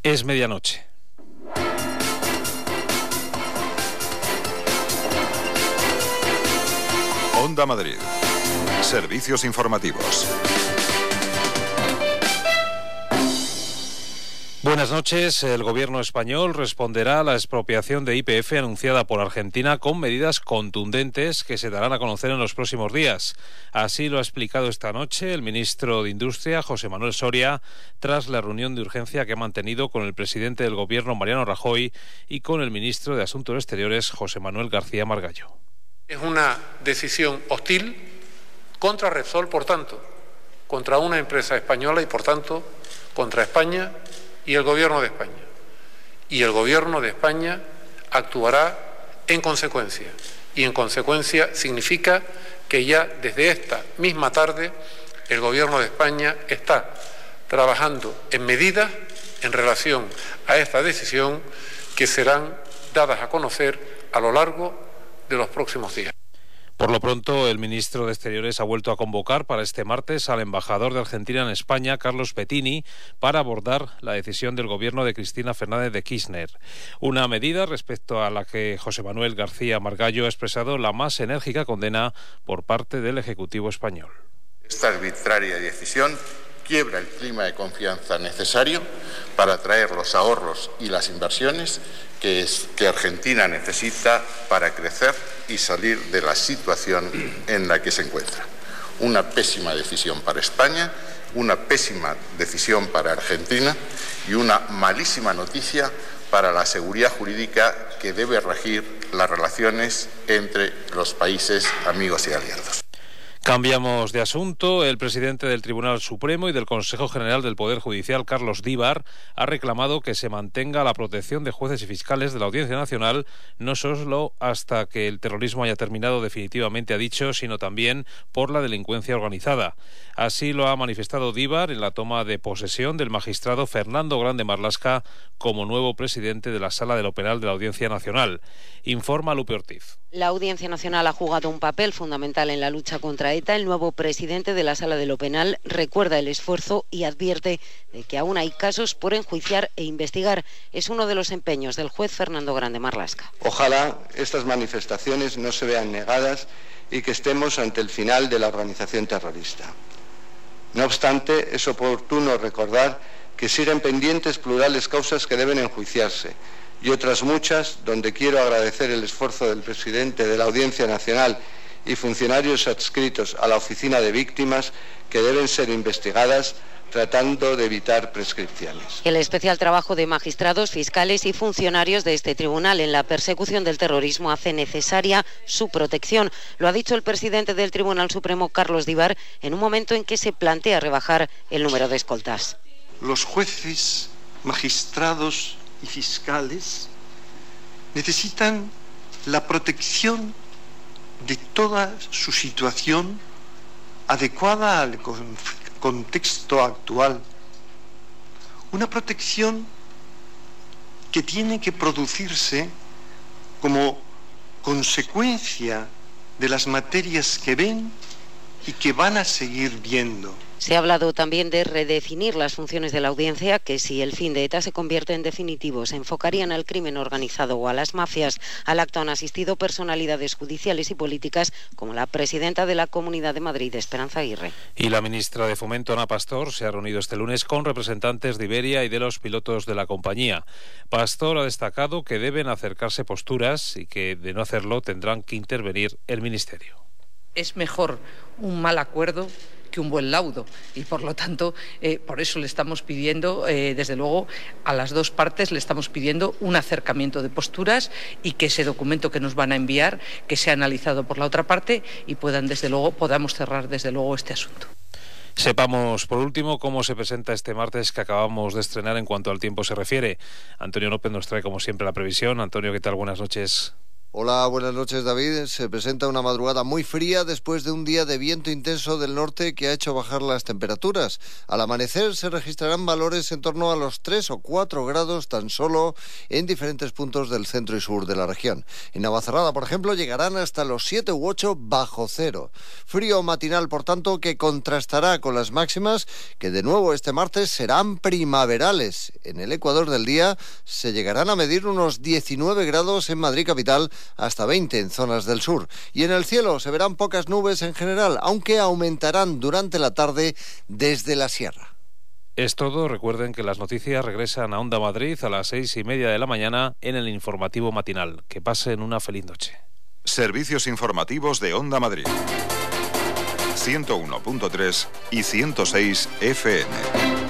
Es medianoche. Onda Madrid. Servicios informativos. Buenas noches. El gobierno español responderá a la expropiación de YPF anunciada por Argentina con medidas contundentes que se darán a conocer en los próximos días. Así lo ha explicado esta noche el ministro de Industria, José Manuel Soria, tras la reunión de urgencia que ha mantenido con el presidente del gobierno, Mariano Rajoy, y con el ministro de Asuntos Exteriores, José Manuel García Margallo. Es una decisión hostil contra Repsol, por tanto, contra una empresa española y, por tanto, contra España y el Gobierno de España. Y el Gobierno de España actuará en consecuencia. Y en consecuencia significa que ya desde esta misma tarde el Gobierno de España está trabajando en medidas en relación a esta decisión que serán dadas a conocer a lo largo de los próximos días. Por lo pronto, el ministro de Exteriores ha vuelto a convocar para este martes al embajador de Argentina en España, Carlos Bettini, para abordar la decisión del gobierno de Cristina Fernández de Kirchner. Una medida respecto a la que José Manuel García Margallo ha expresado la más enérgica condena por parte del Ejecutivo español. Esta arbitraria decisión quiebra el clima de confianza necesario para atraer los ahorros y las inversiones que Argentina necesita para crecer y salir de la situación en la que se encuentra. Una pésima decisión para España, una pésima decisión para Argentina y una malísima noticia para la seguridad jurídica que debe regir las relaciones entre los países amigos y aliados. Cambiamos de asunto. El presidente del Tribunal Supremo y del Consejo General del Poder Judicial, Carlos Díbar, ha reclamado que se mantenga la protección de jueces y fiscales de la Audiencia Nacional, no solo hasta que el terrorismo haya terminado definitivamente, ha dicho, sino también por la delincuencia organizada. Así lo ha manifestado Díbar en la toma de posesión del magistrado Fernando Grande Marlaska como nuevo presidente de la Sala de lo Penal de la Audiencia Nacional. Informa Lupe Ortiz. La Audiencia Nacional ha jugado un papel fundamental en la lucha contra ETA. El nuevo presidente de la Sala de lo Penal recuerda el esfuerzo y advierte de que aún hay casos por enjuiciar e investigar. Es uno de los empeños del juez Fernando Grande Marlaska. Ojalá estas manifestaciones no se vean negadas y que estemos ante el final de la organización terrorista. No obstante, es oportuno recordar que siguen pendientes plurales causas que deben enjuiciarse y otras muchas donde quiero agradecer el esfuerzo del presidente de la Audiencia Nacional y funcionarios adscritos a la Oficina de Víctimas que deben ser investigadas tratando de evitar prescripciones. El especial trabajo de magistrados, fiscales y funcionarios de este tribunal en la persecución del terrorismo hace necesaria su protección. Lo ha dicho el presidente del Tribunal Supremo, Carlos Díbar, en un momento en que se plantea rebajar el número de escoltas. Los jueces, magistrados y fiscales necesitan la protección de toda su situación adecuada al contexto actual. Una protección que tiene que producirse como consecuencia de las materias que ven y que van a seguir viendo. Se ha hablado también de redefinir las funciones de la audiencia, que si el fin de ETA se convierte en definitivo, se enfocarían al crimen organizado o a las mafias. Al acto han asistido personalidades judiciales y políticas como la presidenta de la Comunidad de Madrid, Esperanza Aguirre. Y la ministra de Fomento, Ana Pastor, se ha reunido este lunes con representantes de Iberia y de los pilotos de la compañía. Pastor ha destacado que deben acercarse posturas y que, de no hacerlo, tendrán que intervenir el Ministerio. Es mejor un mal acuerdo que un buen laudo y por lo tanto por eso le estamos pidiendo desde luego a las dos partes le estamos pidiendo un acercamiento de posturas y que ese documento que nos van a enviar que sea analizado por la otra parte y podamos cerrar desde luego este asunto. Sepamos, por último, cómo se presenta este martes que acabamos de estrenar en cuanto al tiempo se refiere. Antonio López nos trae, como siempre, la previsión. Antonio, ¿qué tal? Buenas noches. Hola, buenas noches, David. Se presenta una madrugada muy fría después de un día de viento intenso del norte que ha hecho bajar las temperaturas. Al amanecer se registrarán valores en torno a los 3 o 4 grados tan solo en diferentes puntos del centro y sur de la región. En Navacerrada, por ejemplo, llegarán hasta los 7 u 8 bajo cero. Frío matinal, por tanto, que contrastará con las máximas que de nuevo este martes serán primaverales. En el ecuador del día se llegarán a medir unos 19 grados en Madrid capital, hasta 20 en zonas del sur. Y en el cielo se verán pocas nubes en general, aunque aumentarán durante la tarde desde la sierra. Es todo. Recuerden que las noticias regresan a Onda Madrid a las 6:30 de la mañana en el informativo matinal. Que pasen una feliz noche. Servicios informativos de Onda Madrid. 101.3 y 106 FM.